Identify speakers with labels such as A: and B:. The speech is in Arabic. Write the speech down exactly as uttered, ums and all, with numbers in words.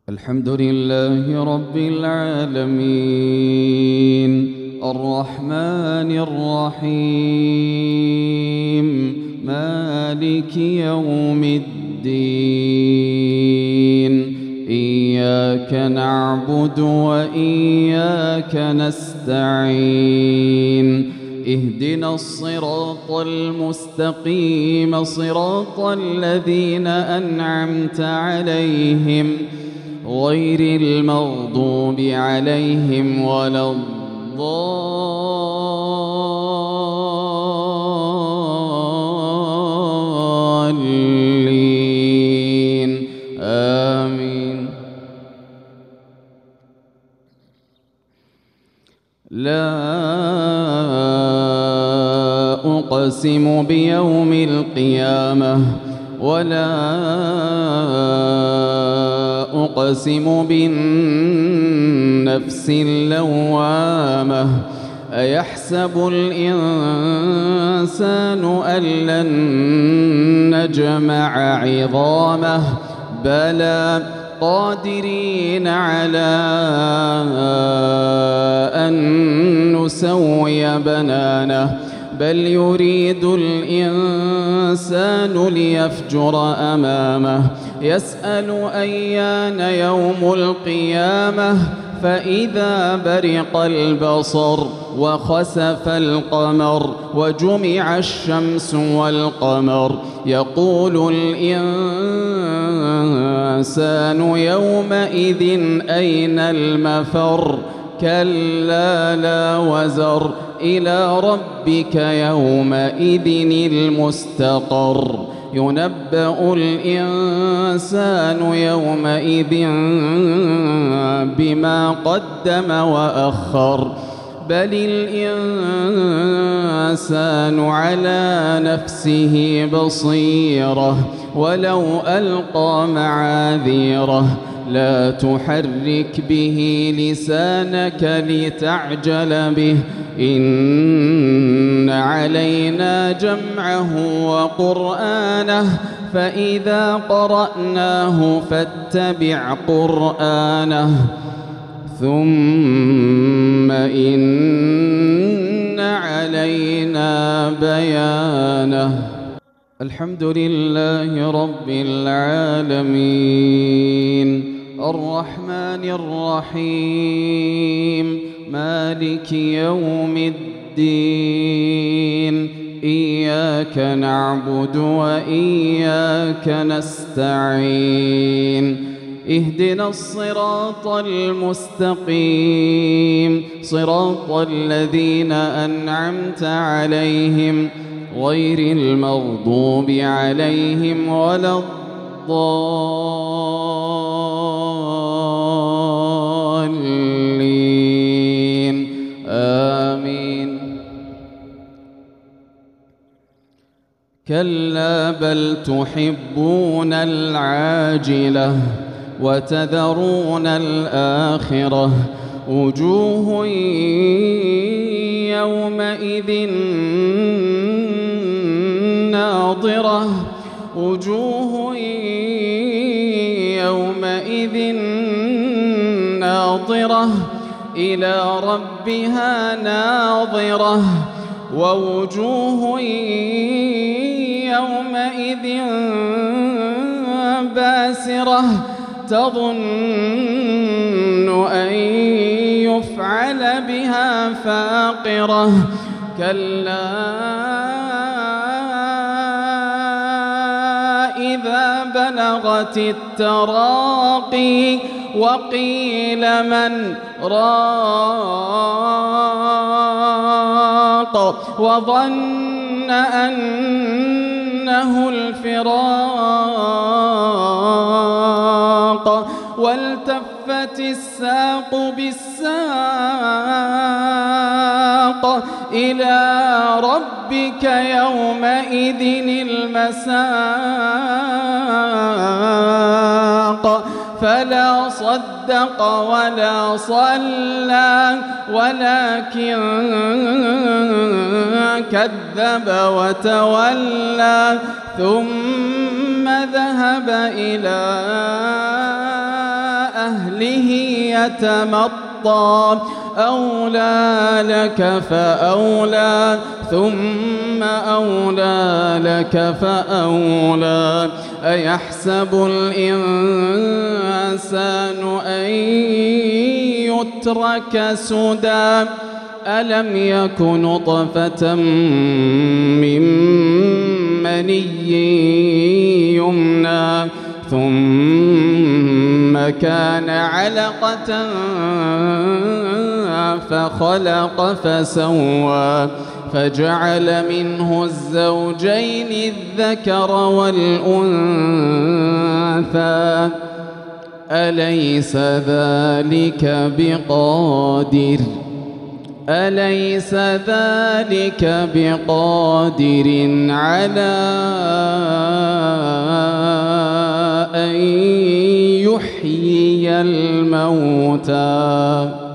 A: الحمد لله رب العالمين الرحمن الرحيم مالك يوم الدين إياك نعبد وإياك نستعين اهدنا الصراط المستقيم صراط الذين أنعمت عليهم غير المغضوب عليهم ولا الضالين آمين. لا أقسم بيوم القيامة ولا أقسم بالنفس اللوامة أيحسب الإنسان أن لن نجمع عظامه بلى قادرين على أن نسوي بنانه بل يريد الإنسان ليفجر أمامه يسأل أيان يوم القيامة فإذا برق البصر وخسف القمر وجمع الشمس والقمر يقول الإنسان يومئذ أين المفر كلا لا وزر إلى ربك يومئذ المستقر ينبأ الإنسان يومئذ بما قدم وأخر بل الإنسان على نفسه بصيرة ولو ألقى معاذيره لا تحرك به لسانك لتعجل به إن علينا جمعه وقرآنه فإذا قرأناه فاتبع قرآنه ثم إن علينا بيانه. الحمد لله رب العالمين الرحمن الرحيم مالك يوم الدين إياك نعبد وإياك نستعين اهدنا الصراط المستقيم صراط الذين أنعمت عليهم غير المغضوب عليهم ولا الضالين آمين. كلا بل تحبون العاجلة وتذرون الآخرة وجوه يومئذ ناظرة وجوه يومئذ ناظرة إلى ربها ناظرة ووجوه يومئذ باسرة تظن أن يفعل بها فاقرة كلا إذا بلغت التراقي وقيل من راق وظن أنه الفراق والتفت الساق بالساق إلى ربك يومئذ المساق فلا صدق ولا صلى ولكن كذب وتولى ثم ذهب إلى أهله يتمطى أولى لك فأولى ثم أولى لك فأولى أيحسب الإنسان أن يترك سدى ألم يك نطفة من مني يمنى ثم كان علقة فخلق فسوى فجعل منه الزوجين الذكر والأنثى أليس ذلك بقادر أليس ذلك بقادر على أن يحيي الموتى